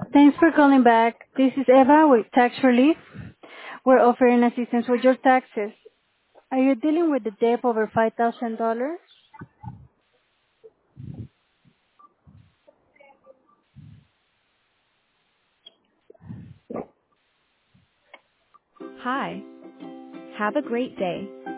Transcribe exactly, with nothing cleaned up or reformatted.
Thanks for calling back. This is Eva with Tax Relief. We're offering assistance with your taxes. Are you dealing with a debt over five thousand dollars? Hi. Have a great day.